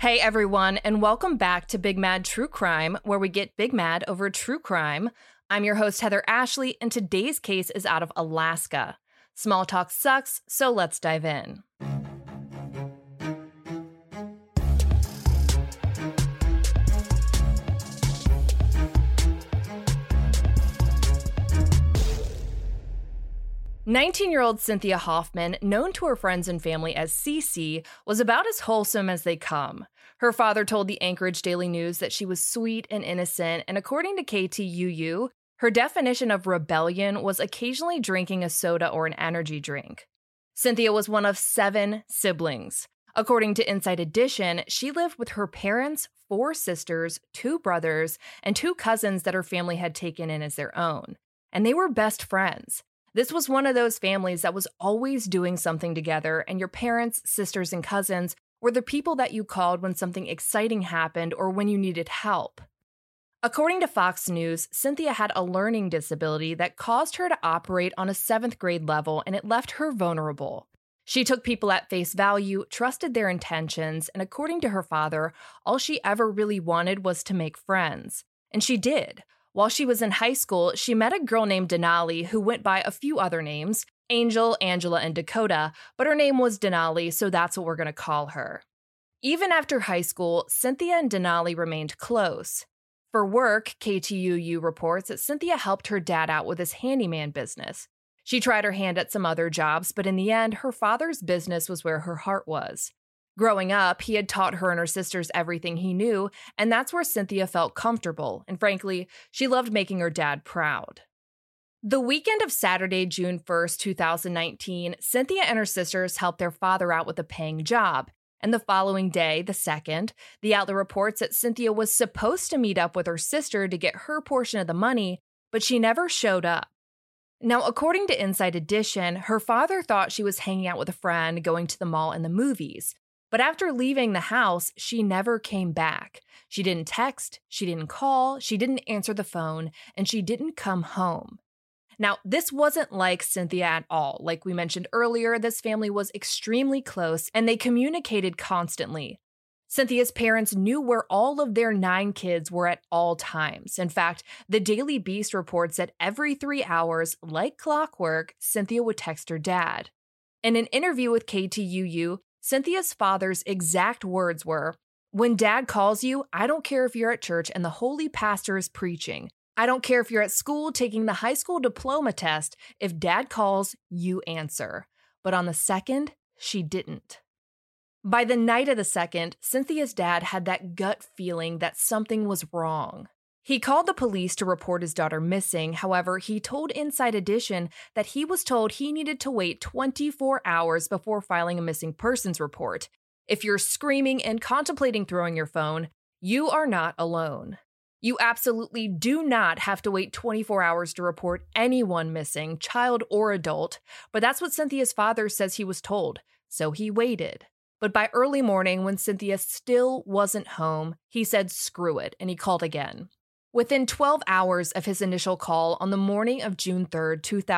Hey everyone, and welcome back to Big Mad True Crime, where we get big mad over true crime. I'm your host, Heather Ashley, and today's case is out of Alaska. Small talk sucks, so let's dive in. "19-year-old Cynthia Hoffman, known to her friends and family as Cece, was about as wholesome as they come. Her father told the Anchorage Daily News that she was sweet and innocent, and according to KTUU, her definition of rebellion was occasionally drinking a soda or an energy drink. Cynthia was one of 7 siblings. According to Inside Edition, she lived with her parents, 4 sisters, 2 brothers, and 2 cousins that her family had taken in as their own. And they were best friends. This was one of those families that was always doing something together, and your parents, sisters, and cousins were the people that you called when something exciting happened or when you needed help. According to Fox News, Cynthia had a learning disability that caused her to operate on a 7th grade level, and it left her vulnerable. She took people at face value, trusted their intentions, and according to her father, all she ever really wanted was to make friends. And she did. While she was in high school, she met a girl named Denali who went by a few other names, Angel, Angela, and Dakota, but her name was Denali, so that's what we're going to call her. Even after high school, Cynthia and Denali remained close. For work, KTUU reports that Cynthia helped her dad out with his handyman business. She tried her hand at some other jobs, but in the end, her father's business was where her heart was. Growing up, he had taught her and her sisters everything he knew, and that's where Cynthia felt comfortable, and frankly, she loved making her dad proud. The weekend of Saturday, June 1st, 2019, Cynthia and her sisters helped their father out with a paying job, and the following day, the 2nd, the outlet reports that Cynthia was supposed to meet up with her sister to get her portion of the money, but she never showed up. Now, according to Inside Edition, her father thought she was hanging out with a friend, going to the mall and the movies. But after leaving the house, she never came back. She didn't text, she didn't call, she didn't answer the phone, and she didn't come home. Now, this wasn't like Cynthia at all. Like we mentioned earlier, this family was extremely close, and they communicated constantly. Cynthia's parents knew where all of their 9 kids were at all times. In fact, the Daily Beast reports that every 3 hours, like clockwork, Cynthia would text her dad. In an interview with KTUU, Cynthia's father's exact words were, "When dad calls you, I don't care if you're at church and the holy pastor is preaching. I don't care if you're at school taking the high school diploma test. If dad calls, you answer." But on the 2nd, she didn't. By the night of the 2nd, Cynthia's dad had that gut feeling that something was wrong. He called the police to report his daughter missing. However, he told Inside Edition that he was told he needed to wait 24 hours before filing a missing persons report. If you're screaming and contemplating throwing your phone, you are not alone. You absolutely do not have to wait 24 hours to report anyone missing, child or adult, but that's what Cynthia's father says he was told, so he waited. But by early morning, when Cynthia still wasn't home, he said screw it, and he called again. Within 12 hours of his initial call on the morning of June 3rd,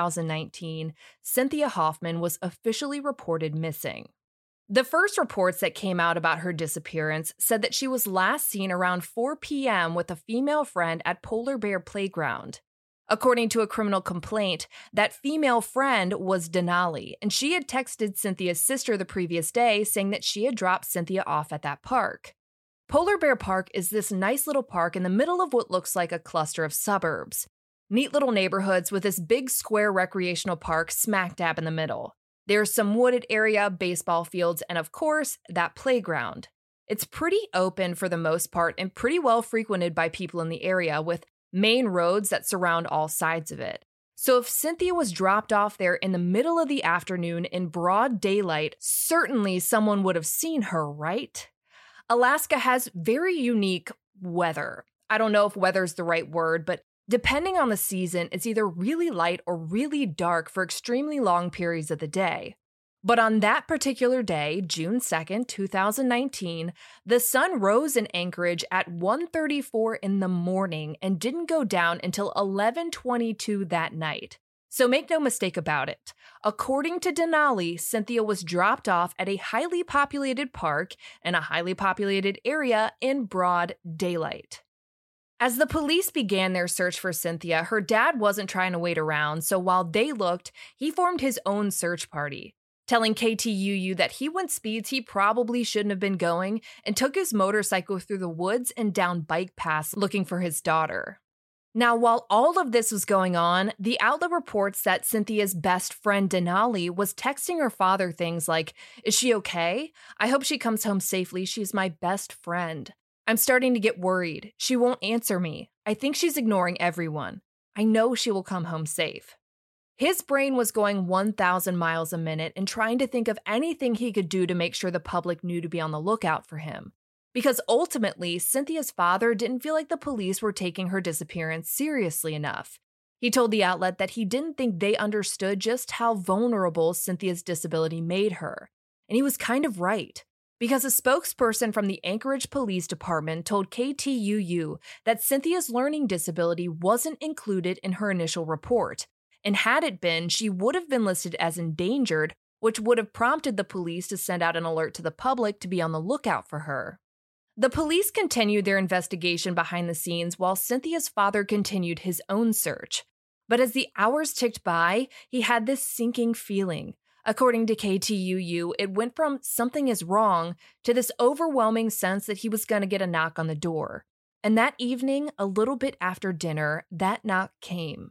2019, Cynthia Hoffman was officially reported missing. The first reports that came out about her disappearance said that she was last seen around 4 p.m. with a female friend at Polar Bear Playground. According to a criminal complaint, that female friend was Denali, and she had texted Cynthia's sister the previous day saying that she had dropped Cynthia off at that park. Polar Bear Park is this nice little park in the middle of what looks like a cluster of suburbs. Neat little neighborhoods with this big square recreational park smack dab in the middle. There's some wooded area, baseball fields, and of course, that playground. It's pretty open for the most part and pretty well frequented by people in the area with main roads that surround all sides of it. So if Cynthia was dropped off there in the middle of the afternoon in broad daylight, certainly someone would have seen her, right? Alaska has very unique weather. I don't know if weather's the right word, but depending on the season, it's either really light or really dark for extremely long periods of the day. But on that particular day, June 2nd, 2019, the sun rose in Anchorage at 1:34 in the morning and didn't go down until 11:22 that night. So make no mistake about it. According to Denali, Cynthia was dropped off at a highly populated park in a highly populated area in broad daylight. As the police began their search for Cynthia, her dad wasn't trying to wait around, so while they looked, he formed his own search party, telling KTUU that he went speeds he probably shouldn't have been going and took his motorcycle through the woods and down bike paths looking for his daughter. Now, while all of this was going on, the outlet reports that Cynthia's best friend Denali was texting her father things like, "Is she okay? I hope she comes home safely. She's my best friend. I'm starting to get worried. She won't answer me. I think she's ignoring everyone. I know she will come home safe." His brain was going 1,000 miles a minute and trying to think of anything he could do to make sure the public knew to be on the lookout for him. Because ultimately, Cynthia's father didn't feel like the police were taking her disappearance seriously enough. He told the outlet that he didn't think they understood just how vulnerable Cynthia's disability made her. And he was kind of right. Because a spokesperson from the Anchorage Police Department told KTUU that Cynthia's learning disability wasn't included in her initial report. And had it been, she would have been listed as endangered, which would have prompted the police to send out an alert to the public to be on the lookout for her. The police continued their investigation behind the scenes while Cynthia's father continued his own search. But as the hours ticked by, he had this sinking feeling. According to KTUU, it went from something is wrong to this overwhelming sense that he was going to get a knock on the door. And that evening, a little bit after dinner, that knock came.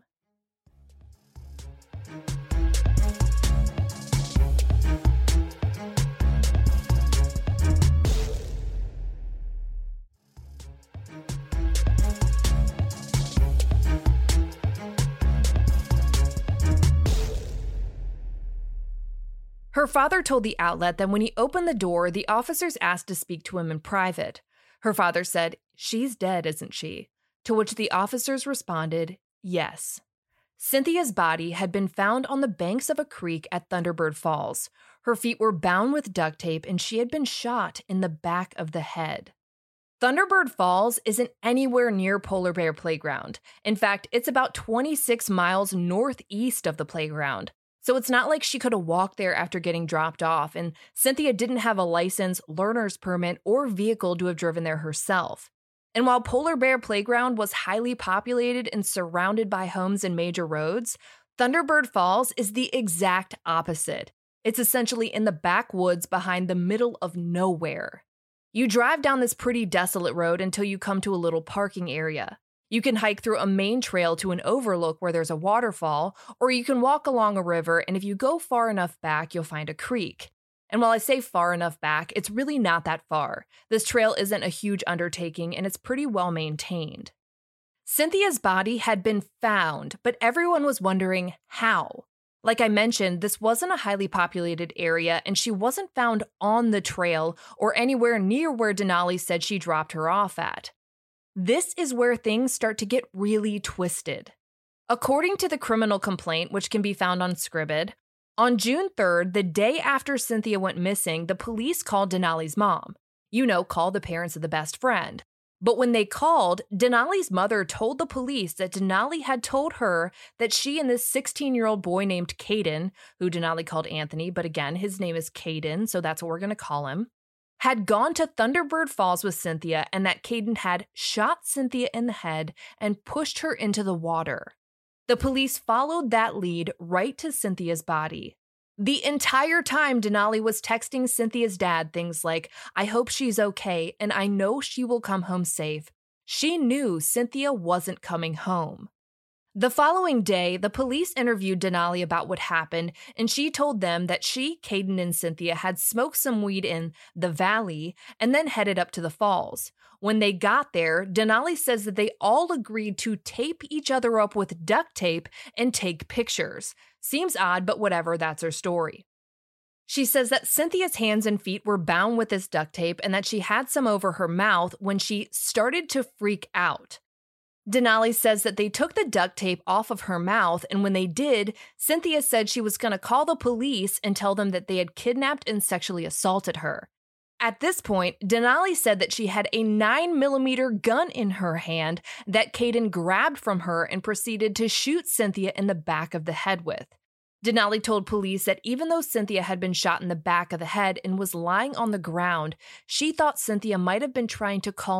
Her father told the outlet that when he opened the door, the officers asked to speak to him in private. Her father said, "She's dead, isn't she?" To which the officers responded, "Yes." Cynthia's body had been found on the banks of a creek at Thunderbird Falls. Her feet were bound with duct tape and she had been shot in the back of the head. Thunderbird Falls isn't anywhere near Polar Bear Playground. In fact, it's about 26 miles northeast of the playground. So it's not like she could have walked there after getting dropped off, and Cynthia didn't have a license, learner's permit, or vehicle to have driven there herself. And while Polar Bear Playground was highly populated and surrounded by homes and major roads, Thunderbird Falls is the exact opposite. It's essentially in the backwoods behind the middle of nowhere. You drive down this pretty desolate road until you come to a little parking area. You can hike through a main trail to an overlook where there's a waterfall, or you can walk along a river, and if you go far enough back, you'll find a creek. And while I say far enough back, it's really not that far. This trail isn't a huge undertaking, and it's pretty well maintained. Cynthia's body had been found, but everyone was wondering how. Like I mentioned, this wasn't a highly populated area, and she wasn't found on the trail or anywhere near where Denali said she dropped her off at. This is where things start to get really twisted. According to the criminal complaint, which can be found on Scribd, on June 3rd, the day after Cynthia went missing, the police called Denali's mom. Call the parents of the best friend. But when they called, Denali's mother told the police that Denali had told her that she and this 16-year-old boy named Caden, who Denali called Anthony, but again, his name is Caden, so that's what we're going to call him, had gone to Thunderbird Falls with Cynthia and that Caden had shot Cynthia in the head and pushed her into the water. The police followed that lead right to Cynthia's body. The entire time, Denali was texting Cynthia's dad things like, "I hope she's okay, and I know she will come home safe." She knew Cynthia wasn't coming home. The following day, the police interviewed Denali about what happened, and she told them that she, Caden, and Cynthia had smoked some weed in the valley and then headed up to the falls. When they got there, Denali says that they all agreed to tape each other up with duct tape and take pictures. Seems odd, but whatever, that's her story. She says that Cynthia's hands and feet were bound with this duct tape and that she had some over her mouth when she started to freak out. Denali says that they took the duct tape off of her mouth, and when they did, Cynthia said she was going to call the police and tell them that they had kidnapped and sexually assaulted her. At this point, Denali said that she had a 9mm gun in her hand that Kayden grabbed from her and proceeded to shoot Cynthia in the back of the head with. Denali told police that even though Cynthia had been shot in the back of the head and was lying on the ground, she thought Cynthia might have been trying to call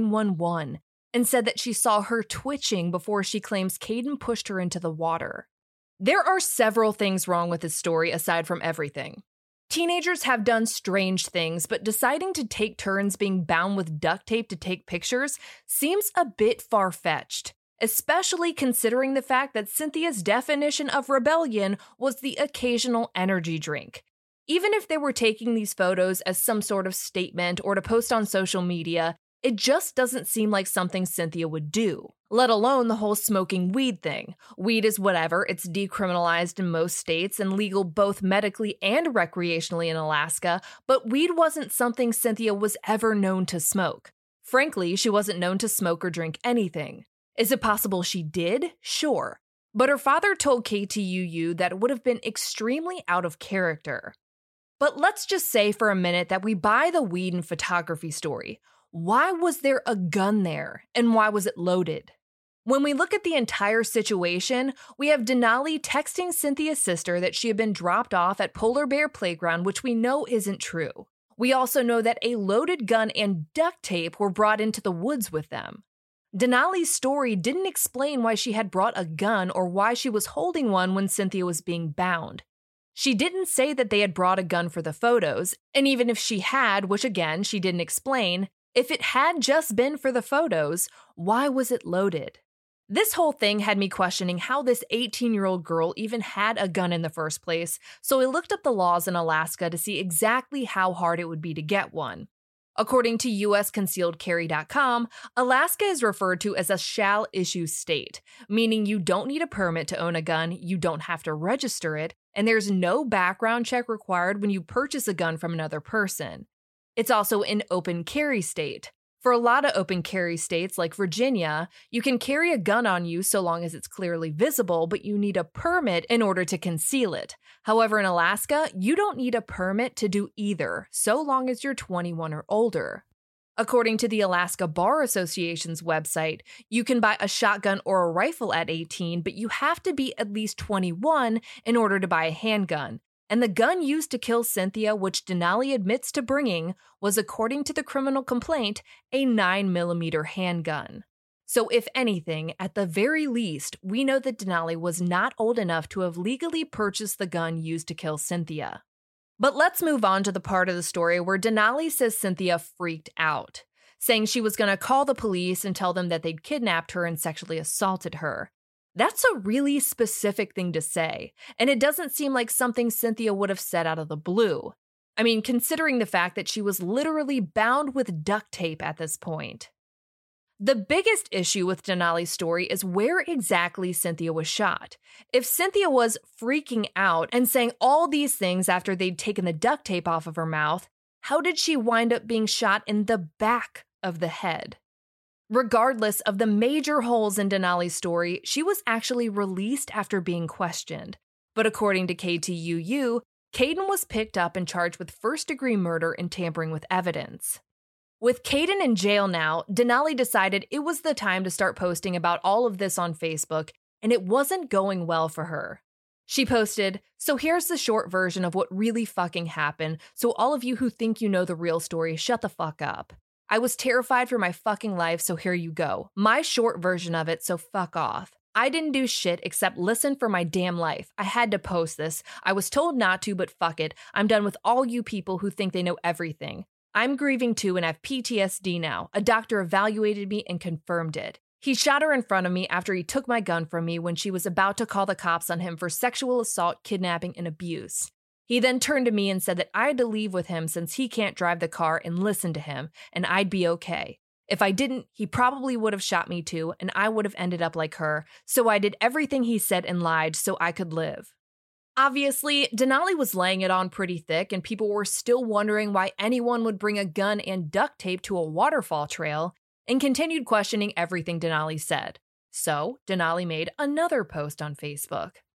911 and said that she saw her twitching before she claims Kayden pushed her into the water. There are several things wrong with this story aside from everything. Teenagers have done strange things, but deciding to take turns being bound with duct tape to take pictures seems a bit far-fetched, especially considering the fact that Cynthia's definition of rebellion was the occasional energy drink. Even if they were taking these photos as some sort of statement or to post on social media, it just doesn't seem like something Cynthia would do, let alone the whole smoking weed thing. Weed is whatever, it's decriminalized in most states and legal both medically and recreationally in Alaska, but weed wasn't something Cynthia was ever known to smoke. Frankly, she wasn't known to smoke or drink anything. Is it possible she did? Sure. But her father told KTUU that it would have been extremely out of character. But let's just say for a minute that we buy the weed and photography story. Why was there a gun there, and why was it loaded? When we look at the entire situation, we have Denali texting Cynthia's sister that she had been dropped off at Polar Bear Playground, which we know isn't true. We also know that a loaded gun and duct tape were brought into the woods with them. Denali's story didn't explain why she had brought a gun or why she was holding one when Cynthia was being bound. She didn't say that they had brought a gun for the photos, and even if she had, which again, she didn't explain, if it had just been for the photos, why was it loaded? This whole thing had me questioning how this 18-year-old girl even had a gun in the first place, so I looked up the laws in Alaska to see exactly how hard it would be to get one. According to USConcealedCarry.com, Alaska is referred to as a shall-issue state, meaning you don't need a permit to own a gun, you don't have to register it, and there's no background check required when you purchase a gun from another person. It's also an open carry state. For a lot of open carry states like Virginia, you can carry a gun on you so long as it's clearly visible, but you need a permit in order to conceal it. However, in Alaska, you don't need a permit to do either, so long as you're 21 or older. According to the Alaska Bar Association's website, you can buy a shotgun or a rifle at 18, but you have to be at least 21 in order to buy a handgun. And the gun used to kill Cynthia, which Denali admits to bringing, was, according to the criminal complaint, a 9mm handgun. So if anything, at the very least, we know that Denali was not old enough to have legally purchased the gun used to kill Cynthia. But let's move on to the part of the story where Denali says Cynthia freaked out, saying she was going to call the police and tell them that they'd kidnapped her and sexually assaulted her. That's a really specific thing to say, and it doesn't seem like something Cynthia would have said out of the blue. I mean, considering the fact that she was literally bound with duct tape at this point. The biggest issue with Denali's story is where exactly Cynthia was shot. If Cynthia was freaking out and saying all these things after they'd taken the duct tape off of her mouth, how did she wind up being shot in the back of the head? Regardless of the major holes in Denali's story, she was actually released after being questioned. But according to KTUU, Kayden was picked up and charged with first-degree murder and tampering with evidence. With Kayden in jail now, Denali decided it was the time to start posting about all of this on Facebook, and it wasn't going well for her. She posted, "So here's the short version of what really fucking happened, so all of you who think you know the real story, shut the fuck up. I was terrified for my fucking life, so here you go. My short version of it, so fuck off. I didn't do shit except listen for my damn life. I had to post this. I was told not to, but fuck it. I'm done with all you people who think they know everything. I'm grieving too and have PTSD now. A doctor evaluated me and confirmed it. He shot her in front of me after he took my gun from me when she was about to call the cops on him for sexual assault, kidnapping, and abuse. He then turned to me and said that I had to leave with him since he can't drive the car and listen to him, and I'd be okay. If I didn't, he probably would have shot me too, and I would have ended up like her, so I did everything he said and lied so I could live." Obviously, Denali was laying it on pretty thick, and people were still wondering why anyone would bring a gun and duct tape to a waterfall trail, and continued questioning everything Denali said. So, Denali made another post on Facebook.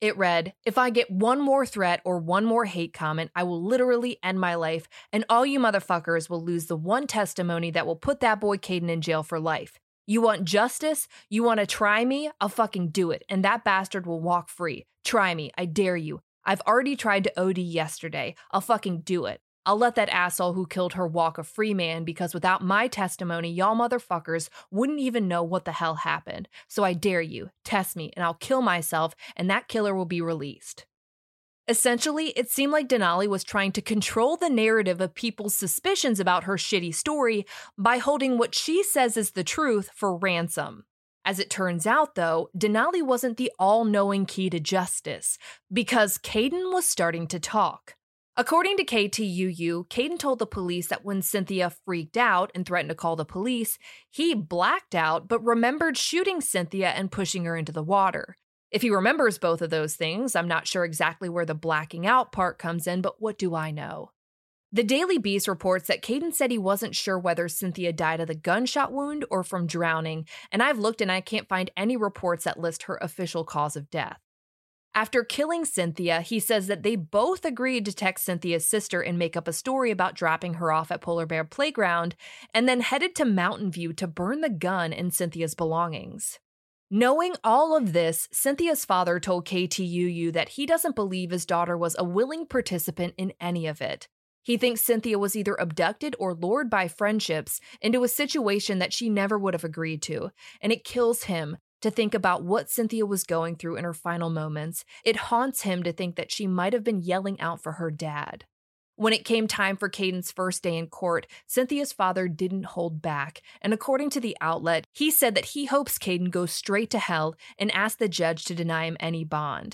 It read, "If I get one more threat or one more hate comment, I will literally end my life, and all you motherfuckers will lose the one testimony that will put that boy Caden in jail for life. You want justice? You want to try me? I'll fucking do it, and that bastard will walk free. Try me, I dare you. I've already tried to OD yesterday. I'll fucking do it. I'll let that asshole who killed her walk a free man because without my testimony, y'all motherfuckers wouldn't even know what the hell happened. So I dare you, test me, and I'll kill myself, and that killer will be released." Essentially, it seemed like Denali was trying to control the narrative of people's suspicions about her shitty story by holding what she says is the truth for ransom. As it turns out, though, Denali wasn't the all-knowing key to justice, because Caden was starting to talk. According to KTUU, Caden told the police that when Cynthia freaked out and threatened to call the police, he blacked out but remembered shooting Cynthia and pushing her into the water. If he remembers both of those things, I'm not sure exactly where the blacking out part comes in, but what do I know? The Daily Beast reports that Caden said he wasn't sure whether Cynthia died of the gunshot wound or from drowning, and I've looked and I can't find any reports that list her official cause of death. After killing Cynthia, he says that they both agreed to text Cynthia's sister and make up a story about dropping her off at Polar Bear Playground, and then headed to Mountain View to burn the gun and Cynthia's belongings. Knowing all of this, Cynthia's father told KTUU that he doesn't believe his daughter was a willing participant in any of it. He thinks Cynthia was either abducted or lured by friendships into a situation that she never would have agreed to, and it kills him to think about what Cynthia was going through in her final moments. It haunts him to think that she might have been yelling out for her dad. When it came time for Caden's first day in court, Cynthia's father didn't hold back, and according to the outlet, he said that he hopes Caden goes straight to hell and asked the judge to deny him any bond.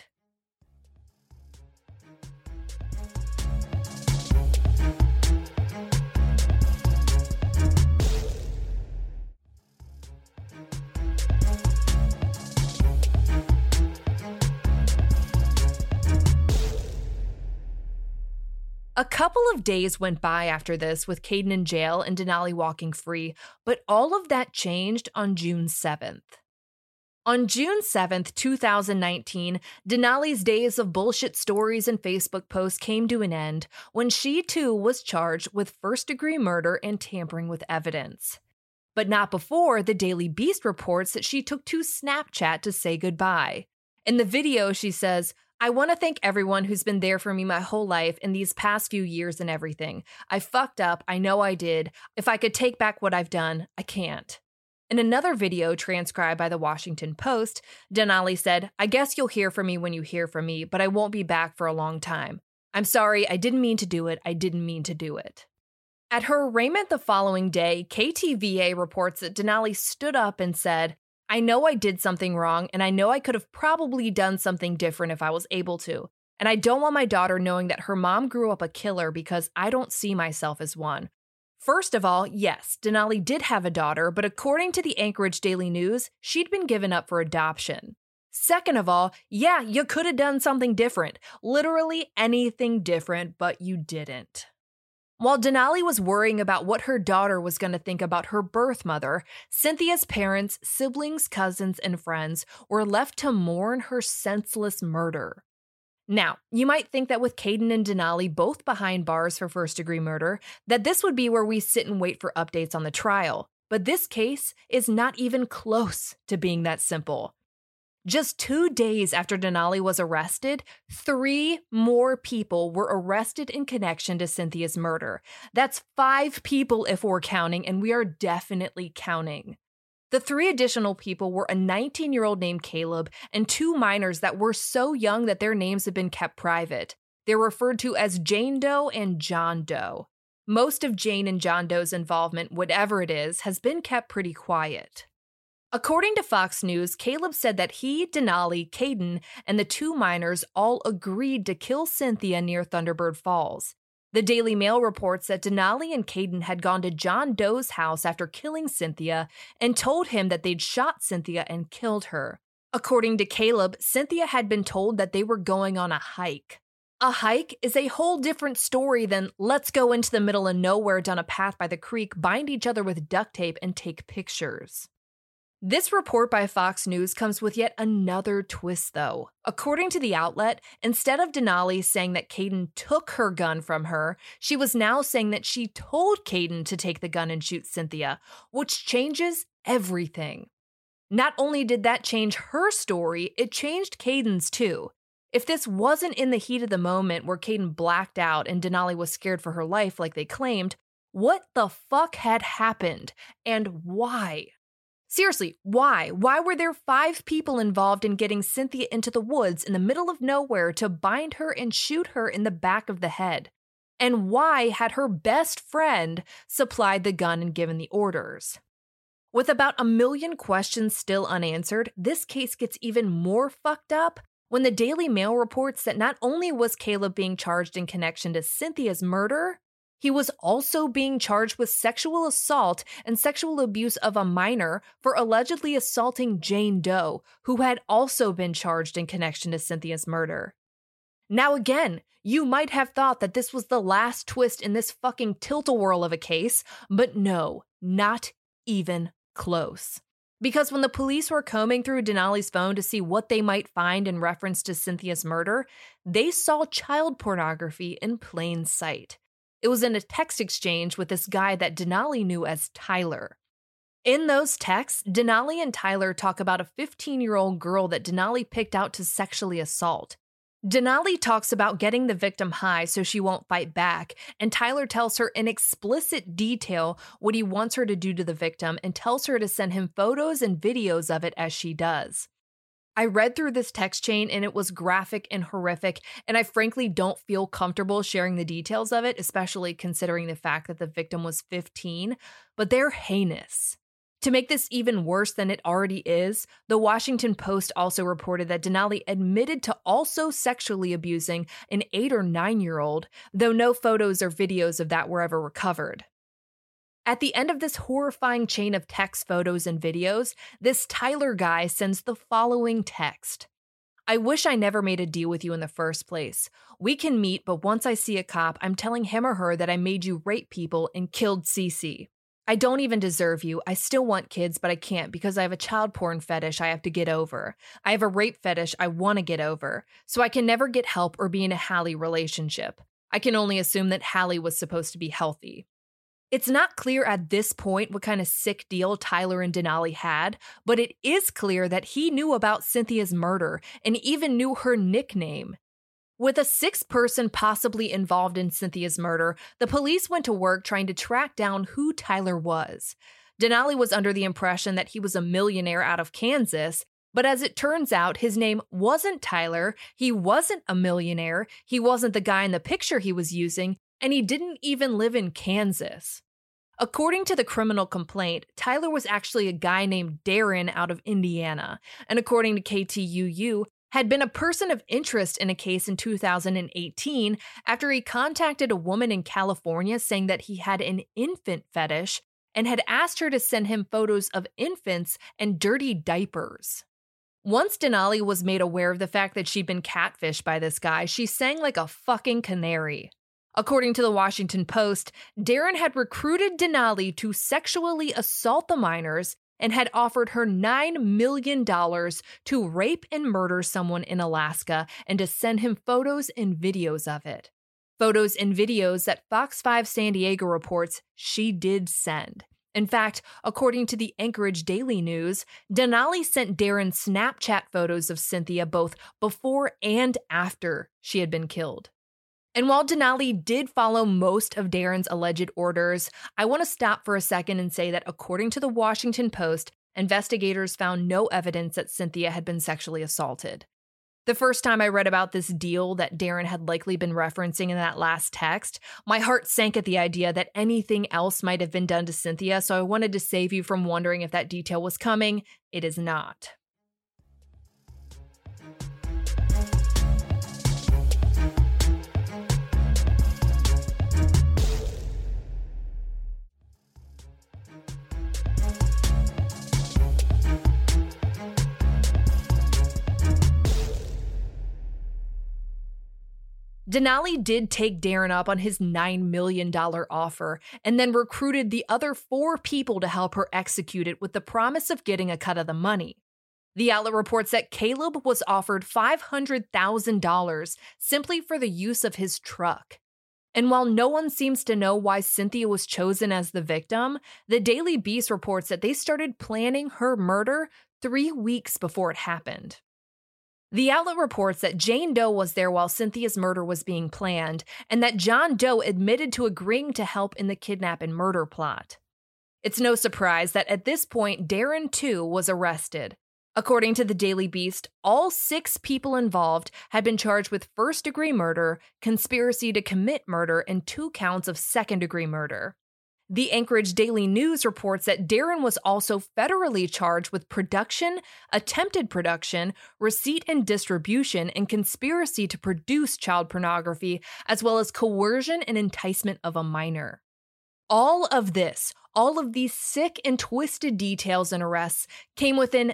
A couple of days went by after this with Caden in jail and Denali walking free, but all of that changed on June 7th. On June 7th, 2019, Denali's days of bullshit stories and Facebook posts came to an end when she too was charged with first-degree murder and tampering with evidence. But not before the Daily Beast reports that she took to Snapchat to say goodbye. In the video, she says, "I want to thank everyone who's been there for me my whole life in these past few years and everything. I fucked up. I know I did. If I could take back what I've done, I can't." In another video transcribed by the Washington Post, Denali said, "I guess you'll hear from me when you hear from me, but I won't be back for a long time. I'm sorry. I didn't mean to do it. I didn't mean to do it." At her arraignment the following day, KTVA reports that Denali stood up and said, "I know I did something wrong, and I know I could have probably done something different if I was able to. And I don't want my daughter knowing that her mom grew up a killer because I don't see myself as one." First of all, yes, Denali did have a daughter, but according to the Anchorage Daily News, she'd been given up for adoption. Second of all, yeah, you could have done something different. Literally anything different, but you didn't. While Denali was worrying about what her daughter was going to think about her birth mother, Cynthia's parents, siblings, cousins, and friends were left to mourn her senseless murder. Now, you might think that with Caden and Denali both behind bars for first-degree murder, that this would be where we sit and wait for updates on the trial. But this case is not even close to being that simple. Just 2 days after Denali was arrested, 3 more people were arrested in connection to Cynthia's murder. That's 5 people if we're counting, and we are definitely counting. The 3 additional people were a 19-year-old named Caleb and 2 minors that were so young that their names have been kept private. They're referred to as Jane Doe and John Doe. Most of Jane and John Doe's involvement, whatever it is, has been kept pretty quiet. According to Fox News, Caleb said that he, Denali, Caden, and the 2 minors all agreed to kill Cynthia near Thunderbird Falls. The Daily Mail reports that Denali and Caden had gone to John Doe's house after killing Cynthia and told him that they'd shot Cynthia and killed her. According to Caleb, Cynthia had been told that they were going on a hike. A hike is a whole different story than let's go into the middle of nowhere down a path by the creek, bind each other with duct tape, and take pictures. This report by Fox News comes with yet another twist, though. According to the outlet, instead of Denali saying that Kayden took her gun from her, she was now saying that she told Kayden to take the gun and shoot Cynthia, which changes everything. Not only did that change her story, it changed Kayden's too. If this wasn't in the heat of the moment where Kayden blacked out and Denali was scared for her life like they claimed, what the fuck had happened and why? Seriously, why? Why were there 5 people involved in getting Cynthia into the woods in the middle of nowhere to bind her and shoot her in the back of the head? And why had her best friend supplied the gun and given the orders? With about 1 million questions still unanswered, this case gets even more fucked up when the Daily Mail reports that not only was Caleb being charged in connection to Cynthia's murder, he was also being charged with sexual assault and sexual abuse of a minor for allegedly assaulting Jane Doe, who had also been charged in connection to Cynthia's murder. Now again, you might have thought that this was the last twist in this fucking tilt-a-whirl of a case, but no, not even close. Because when the police were combing through Denali's phone to see what they might find in reference to Cynthia's murder, they saw child pornography in plain sight. It was in a text exchange with this guy that Denali knew as Tyler. In those texts, Denali and Tyler talk about a 15-year-old girl that Denali picked out to sexually assault. Denali talks about getting the victim high so she won't fight back, and Tyler tells her in explicit detail what he wants her to do to the victim and tells her to send him photos and videos of it as she does. I read through this text chain and it was graphic and horrific, and I frankly don't feel comfortable sharing the details of it, especially considering the fact that the victim was 15, but they're heinous. To make this even worse than it already is, the Washington Post also reported that Denali admitted to also sexually abusing an 8 or 9-year-old, though no photos or videos of that were ever recovered. At the end of this horrifying chain of text, photos, and videos, this Tyler guy sends the following text. I wish I never made a deal with you in the first place. We can meet, but once I see a cop, I'm telling him or her that I made you rape people and killed Cece. I don't even deserve you. I still want kids, but I can't because I have a child porn fetish I have to get over. I have a rape fetish I want to get over, so I can never get help or be in a Hallie relationship. I can only assume that Hallie was supposed to be healthy. It's not clear at this point what kind of sick deal Tyler and Denali had, but it is clear that he knew about Cynthia's murder and even knew her nickname. With a 6th person possibly involved in Cynthia's murder, the police went to work trying to track down who Tyler was. Denali was under the impression that he was a millionaire out of Kansas, but as it turns out, his name wasn't Tyler, he wasn't a millionaire, he wasn't the guy in the picture he was using, and he didn't even live in Kansas. According to the criminal complaint, Tyler was actually a guy named Darren out of Indiana, and according to KTUU, had been a person of interest in a case in 2018 after he contacted a woman in California saying that he had an infant fetish and had asked her to send him photos of infants and dirty diapers. Once Denali was made aware of the fact that she'd been catfished by this guy, she sang like a fucking canary. According to the Washington Post, Darren had recruited Denali to sexually assault the minors and had offered her $9 million to rape and murder someone in Alaska and to send him photos and videos of it. Photos and videos that Fox 5 San Diego reports she did send. In fact, according to the Anchorage Daily News, Denali sent Darren Snapchat photos of Cynthia both before and after she had been killed. And while Denali did follow most of Darren's alleged orders, I want to stop for a second and say that according to the Washington Post, investigators found no evidence that Cynthia had been sexually assaulted. The first time I read about this deal that Darren had likely been referencing in that last text, my heart sank at the idea that anything else might have been done to Cynthia, so I wanted to save you from wondering if that detail was coming. It is not. Denali did take Darren up on his $9 million offer and then recruited the other 4 people to help her execute it with the promise of getting a cut of the money. The outlet reports that Caleb was offered $500,000 simply for the use of his truck. And while no one seems to know why Cynthia was chosen as the victim, the Daily Beast reports that they started planning her murder 3 weeks before it happened. The outlet reports that Jane Doe was there while Cynthia's murder was being planned, and that John Doe admitted to agreeing to help in the kidnap and murder plot. It's no surprise that at this point, Darren, too, was arrested. According to the Daily Beast, all 6 people involved had been charged with first-degree murder, conspiracy to commit murder, and 2 counts of second-degree murder. The Anchorage Daily News reports that Darren was also federally charged with production, attempted production, receipt and distribution, and conspiracy to produce child pornography, as well as coercion and enticement of a minor. All of these sick and twisted details and arrests came within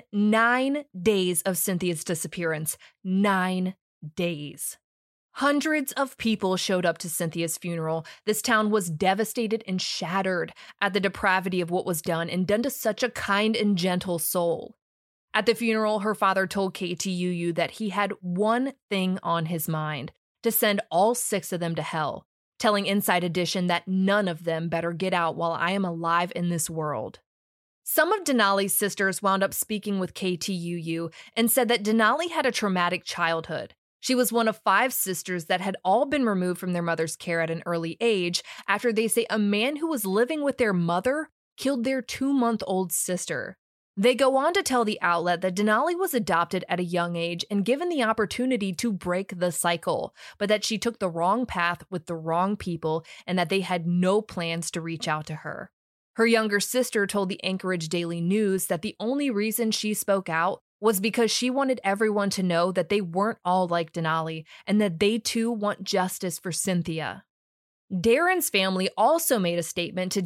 9 days of Cynthia's disappearance. 9 days. Hundreds of people showed up to Cynthia's funeral. This town was devastated and shattered at the depravity of what was done and done to such a kind and gentle soul. At the funeral, her father told KTUU that he had one thing on his mind: to send all 6 of them to hell, telling Inside Edition that none of them better get out while I am alive in this world. Some of Denali's sisters wound up speaking with KTUU and said that Denali had a traumatic childhood. She was one of 5 sisters that had all been removed from their mother's care at an early age after they say a man who was living with their mother killed their 2-month-old sister. They go on to tell the outlet that Denali was adopted at a young age and given the opportunity to break the cycle, but that she took the wrong path with the wrong people and that they had no plans to reach out to her. Her younger sister told the Anchorage Daily News that the only reason she spoke out was because she wanted everyone to know that they weren't all like Denali and that they too want justice for Cynthia. Darren's family also made a statement to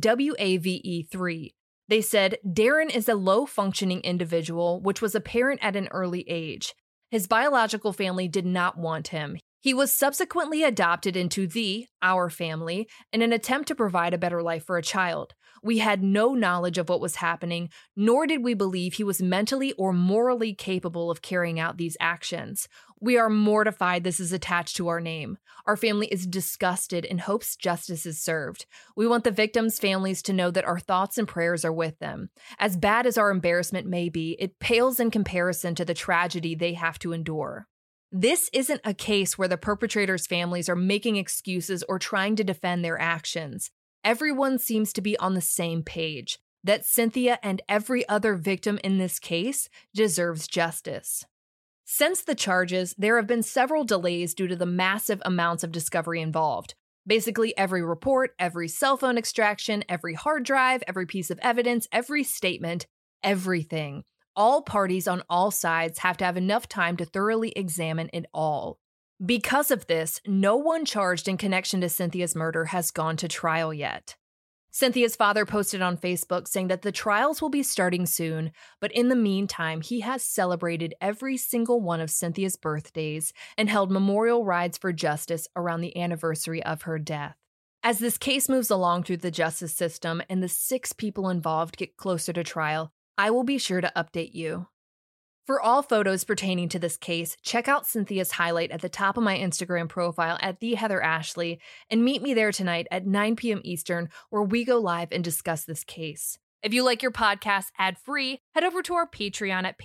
WAVE3. They said, Darren is a low-functioning individual, which was apparent at an early age. His biological family did not want him. He was subsequently adopted into our family, in an attempt to provide a better life for a child. We had no knowledge of what was happening, nor did we believe he was mentally or morally capable of carrying out these actions. We are mortified this is attached to our name. Our family is disgusted and hopes justice is served. We want the victims' families to know that our thoughts and prayers are with them. As bad as our embarrassment may be, it pales in comparison to the tragedy they have to endure. This isn't a case where the perpetrators' families are making excuses or trying to defend their actions. Everyone seems to be on the same page, that Cynthia and every other victim in this case deserves justice. Since the charges, there have been several delays due to the massive amounts of discovery involved. Basically, every report, every cell phone extraction, every hard drive, every piece of evidence, every statement, everything. All parties on all sides have to have enough time to thoroughly examine it all. Because of this, no one charged in connection to Cynthia's murder has gone to trial yet. Cynthia's father posted on Facebook saying that the trials will be starting soon, but in the meantime, he has celebrated every single one of Cynthia's birthdays and held memorial rides for justice around the anniversary of her death. As this case moves along through the justice system and the 6 people involved get closer to trial, I will be sure to update you. For all photos pertaining to this case, check out Cynthia's highlight at the top of my Instagram profile at @TheHeatherAshley and meet me there tonight at 9 p.m. Eastern, where we go live and discuss this case. If you like your podcast ad-free, head over to our Patreon at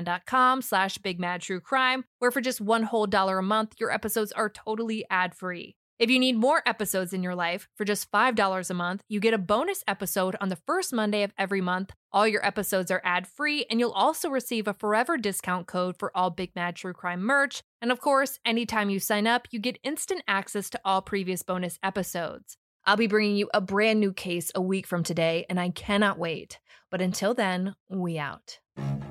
patreon.com/BigMadTrueCrime, where for just $1 a month, your episodes are totally ad-free. If you need more episodes in your life, for just $5 a month, you get a bonus episode on the first Monday of every month. All your episodes are ad-free, and you'll also receive a forever discount code for all Big Mad True Crime merch. And of course, anytime you sign up, you get instant access to all previous bonus episodes. I'll be bringing you a brand new case a week from today, and I cannot wait. But until then, we out.